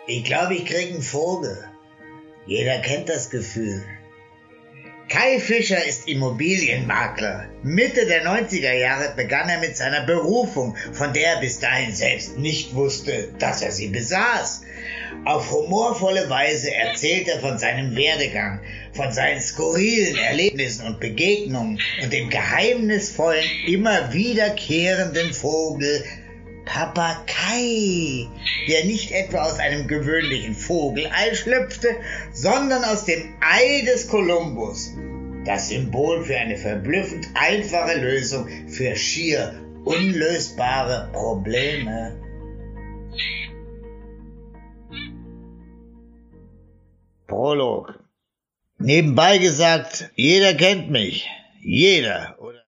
Ich glaube, ich krieg einen Vogel. Jeder kennt das Gefühl. Kai Fischer ist Immobilienmakler. Mitte der 90er Jahre begann er mit seiner Berufung, von der er bis dahin selbst nicht wusste, dass er sie besaß. Auf humorvolle Weise erzählt er von seinem Werdegang, von seinen skurrilen Erlebnissen und Begegnungen und dem geheimnisvollen, immer wiederkehrenden Vogel Papa Kai, der nicht etwa aus einem gewöhnlichen Vogelei schlüpfte, sondern aus dem Ei des Kolumbus. Das Symbol für eine verblüffend einfache Lösung für schier unlösbare Probleme. Prolog. Nebenbei gesagt, jeder kennt mich. Jeder. Oder